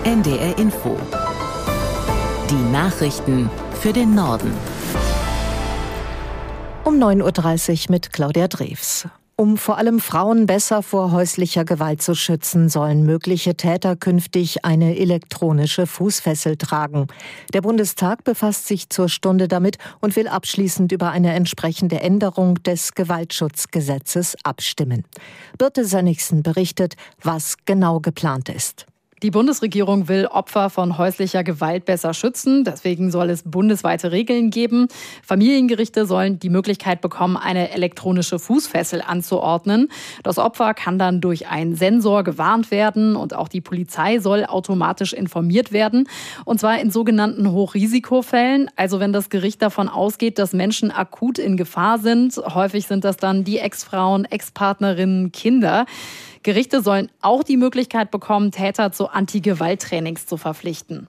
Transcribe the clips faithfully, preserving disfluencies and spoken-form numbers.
N D R Info. Die Nachrichten für den Norden. Um neun Uhr dreißig mit Claudia Drews. Um vor allem Frauen besser vor häuslicher Gewalt zu schützen, sollen mögliche Täter künftig eine elektronische Fußfessel tragen. Der Bundestag befasst sich zur Stunde damit und will abschließend über eine entsprechende Änderung des Gewaltschutzgesetzes abstimmen. Birte Sönnigsen berichtet, was genau geplant ist. Die Bundesregierung will Opfer von häuslicher Gewalt besser schützen. Deswegen soll es bundesweite Regeln geben. Familiengerichte sollen die Möglichkeit bekommen, eine elektronische Fußfessel anzuordnen. Das Opfer kann dann durch einen Sensor gewarnt werden und auch die Polizei soll automatisch informiert werden. Und zwar in sogenannten Hochrisikofällen. Also wenn das Gericht davon ausgeht, dass Menschen akut in Gefahr sind. Häufig sind das dann die Ex-Frauen, Ex-Partnerinnen, Kinder. Gerichte sollen auch die Möglichkeit bekommen, Täter zu Anti-Gewalt-Trainings zu verpflichten.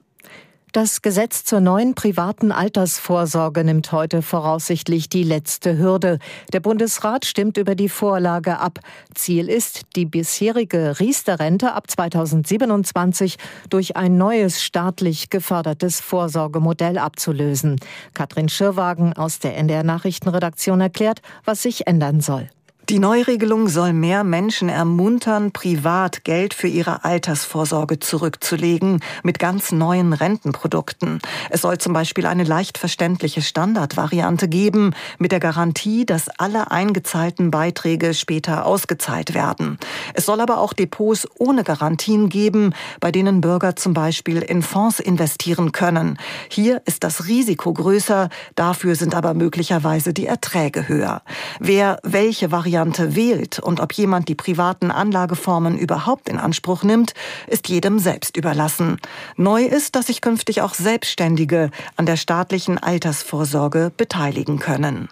Das Gesetz zur neuen privaten Altersvorsorge nimmt heute voraussichtlich die letzte Hürde. Der Bundesrat stimmt über die Vorlage ab. Ziel ist, die bisherige Riester-Rente ab zweitausendsiebenundzwanzig durch ein neues staatlich gefördertes Vorsorgemodell abzulösen. Katrin Schirrwagen aus der N D R Nachrichtenredaktion erklärt, was sich ändern soll. Die Neuregelung soll mehr Menschen ermuntern, privat Geld für ihre Altersvorsorge zurückzulegen mit ganz neuen Rentenprodukten. Es soll zum Beispiel eine leicht verständliche Standardvariante geben mit der Garantie, dass alle eingezahlten Beiträge später ausgezahlt werden. Es soll aber auch Depots ohne Garantien geben, bei denen Bürger zum Beispiel in Fonds investieren können. Hier ist das Risiko größer, dafür sind aber möglicherweise die Erträge höher. Wer welche Variante wählt und ob jemand die privaten Anlageformen überhaupt in Anspruch nimmt, ist jedem selbst überlassen. Neu ist, dass sich künftig auch Selbstständige an der staatlichen Altersvorsorge beteiligen können.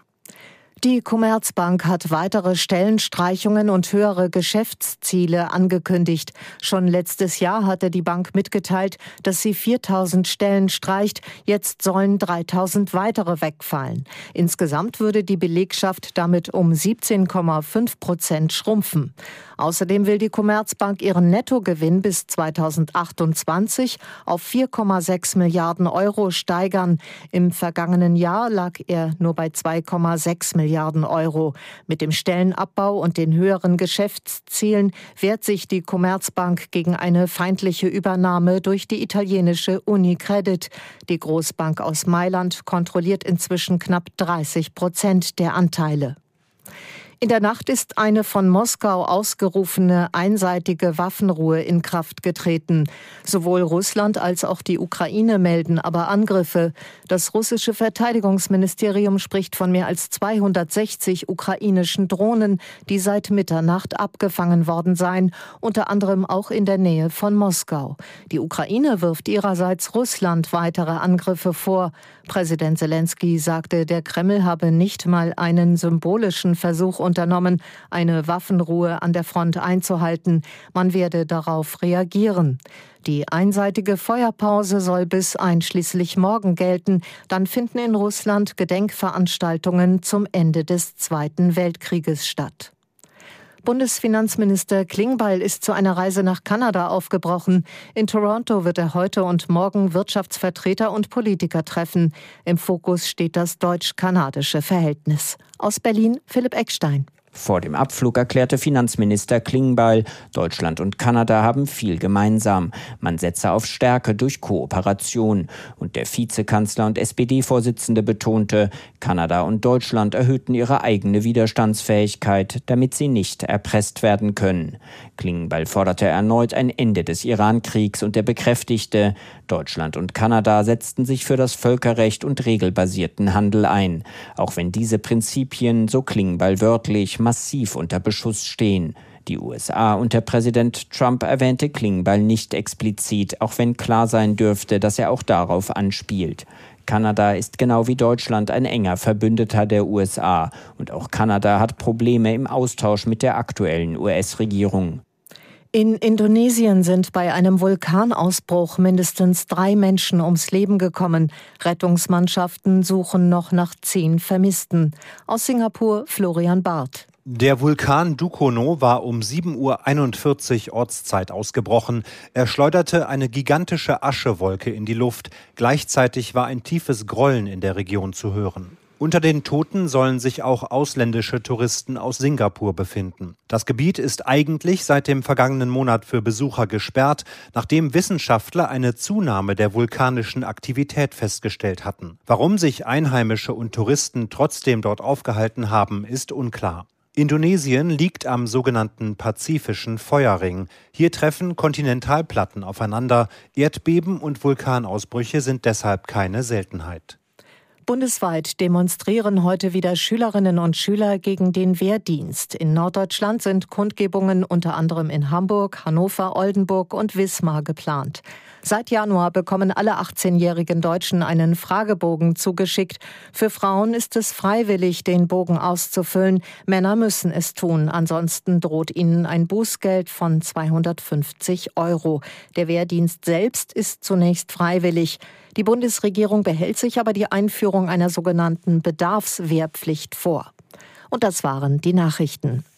Die Commerzbank hat weitere Stellenstreichungen und höhere Geschäftsziele angekündigt. Schon letztes Jahr hatte die Bank mitgeteilt, dass sie viertausend Stellen streicht. Jetzt sollen dreitausend weitere wegfallen. Insgesamt würde die Belegschaft damit um siebzehn Komma fünf Prozent schrumpfen. Außerdem will die Commerzbank ihren Nettogewinn bis zweitausendachtundzwanzig auf vier Komma sechs Milliarden Euro steigern. Im vergangenen Jahr lag er nur bei zwei Komma sechs Milliarden Euro. Mit dem Stellenabbau und den höheren Geschäftszielen wehrt sich die Commerzbank gegen eine feindliche Übernahme durch die italienische Unicredit. Die Großbank aus Mailand kontrolliert inzwischen knapp dreißig Prozent der Anteile. In der Nacht ist eine von Moskau ausgerufene einseitige Waffenruhe in Kraft getreten. Sowohl Russland als auch die Ukraine melden aber Angriffe. Das russische Verteidigungsministerium spricht von mehr als zweihundertsechzig ukrainischen Drohnen, die seit Mitternacht abgefangen worden seien, unter anderem auch in der Nähe von Moskau. Die Ukraine wirft ihrerseits Russland weitere Angriffe vor. Präsident Selenskyj sagte, der Kreml habe nicht mal einen symbolischen Versuch unternommen, eine Waffenruhe an der Front einzuhalten. Man werde darauf reagieren. Die einseitige Feuerpause soll bis einschließlich morgen gelten. Dann finden in Russland Gedenkveranstaltungen zum Ende des Zweiten Weltkrieges statt. Bundesfinanzminister Klingbeil ist zu einer Reise nach Kanada aufgebrochen. In Toronto wird er heute und morgen Wirtschaftsvertreter und Politiker treffen. Im Fokus steht das deutsch-kanadische Verhältnis. Aus Berlin Philipp Eckstein. Vor dem Abflug erklärte Finanzminister Klingbeil, Deutschland und Kanada haben viel gemeinsam. Man setze auf Stärke durch Kooperation. Und der Vizekanzler und S P D-Vorsitzende betonte, Kanada und Deutschland erhöhten ihre eigene Widerstandsfähigkeit, damit sie nicht erpresst werden können. Klingbeil forderte erneut ein Ende des Iran-Kriegs und er bekräftigte, Deutschland und Kanada setzten sich für das Völkerrecht und regelbasierten Handel ein. Auch wenn diese Prinzipien, so Klingbeil wörtlich, massiv unter Beschuss stehen. Die U S A unter Präsident Trump erwähnte Klingbeil nicht explizit, auch wenn klar sein dürfte, dass er auch darauf anspielt. Kanada ist genau wie Deutschland ein enger Verbündeter der U S A und auch Kanada hat Probleme im Austausch mit der aktuellen U S-Regierung. In Indonesien sind bei einem Vulkanausbruch mindestens drei Menschen ums Leben gekommen. Rettungsmannschaften suchen noch nach zehn Vermissten. Aus Singapur Florian Barth. Der Vulkan Dukono war um sieben Uhr einundvierzig Ortszeit ausgebrochen. Er schleuderte eine gigantische Aschewolke in die Luft. Gleichzeitig war ein tiefes Grollen in der Region zu hören. Unter den Toten sollen sich auch ausländische Touristen aus Singapur befinden. Das Gebiet ist eigentlich seit dem vergangenen Monat für Besucher gesperrt, nachdem Wissenschaftler eine Zunahme der vulkanischen Aktivität festgestellt hatten. Warum sich Einheimische und Touristen trotzdem dort aufgehalten haben, ist unklar. Indonesien liegt am sogenannten Pazifischen Feuerring. Hier treffen Kontinentalplatten aufeinander. Erdbeben und Vulkanausbrüche sind deshalb keine Seltenheit. Bundesweit demonstrieren heute wieder Schülerinnen und Schüler gegen den Wehrdienst. In Norddeutschland sind Kundgebungen unter anderem in Hamburg, Hannover, Oldenburg und Wismar geplant. Seit Januar bekommen alle achtzehnjährigen Deutschen einen Fragebogen zugeschickt. Für Frauen ist es freiwillig, den Bogen auszufüllen. Männer müssen es tun. Ansonsten droht ihnen ein Bußgeld von zweihundertfünfzig Euro. Der Wehrdienst selbst ist zunächst freiwillig. Die Bundesregierung behält sich aber die Einführung einer sogenannten Bedarfswehrpflicht vor. Und das waren die Nachrichten.